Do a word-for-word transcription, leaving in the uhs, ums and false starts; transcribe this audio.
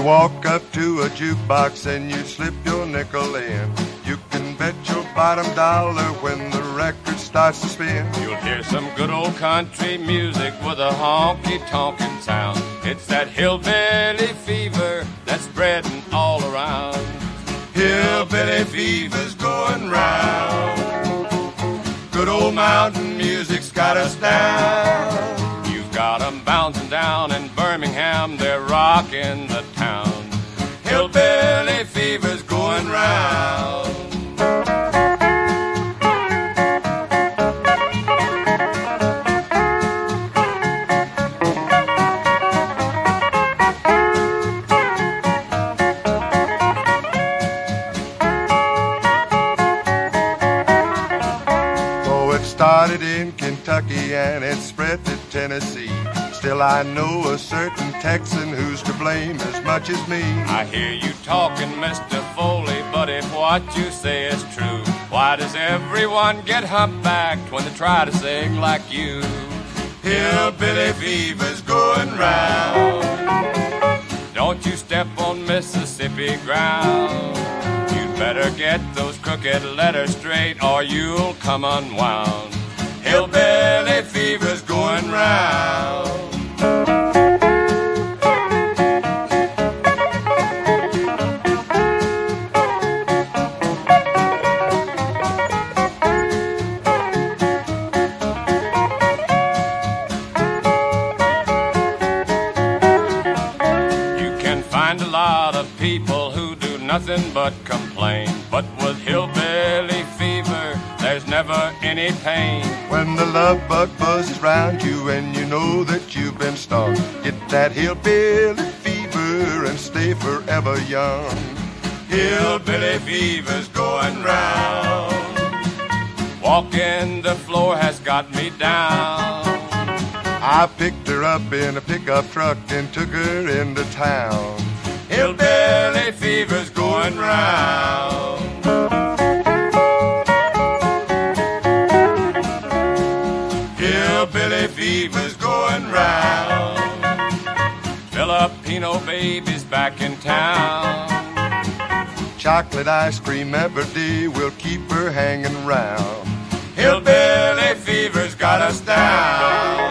You walk up to a jukebox and you slip your nickel in. You can bet your bottom dollar when the record starts to spin. You'll hear some good old country music with a honky-tonkin' sound. It's that hillbilly fever that's spreading all around. Hillbilly fever's going round. Good old mountain music's got us down. You've got 'em bouncing down in Birmingham, they're rocking the town. Hillbilly fever's going round. Started in Kentucky and it spread to Tennessee. Still I know a certain Texan who's to blame as much as me. I hear you talking, Mister Foley, but if what you say is true, why does everyone get humpbacked when they try to sing like you? Hillbilly fever's going round. Don't you step on Mississippi ground. You'd better get those crooked letters straight or you'll come unwound. Hillbilly fever's going round. You can find a lot of people who do nothing but complain, but with hillbilly fever, there's never any pain. When the love bug buzzes round you and you know that you've been stung, get that hillbilly fever and stay forever young. Hillbilly fever's going round. Walking the floor has got me down. I picked her up in a pickup truck and took her into town. Hillbilly fever's going round. Hillbilly fever's going round. Filipino baby's back in town. Chocolate ice cream every day will keep her hanging round. Hillbilly fever's got us down.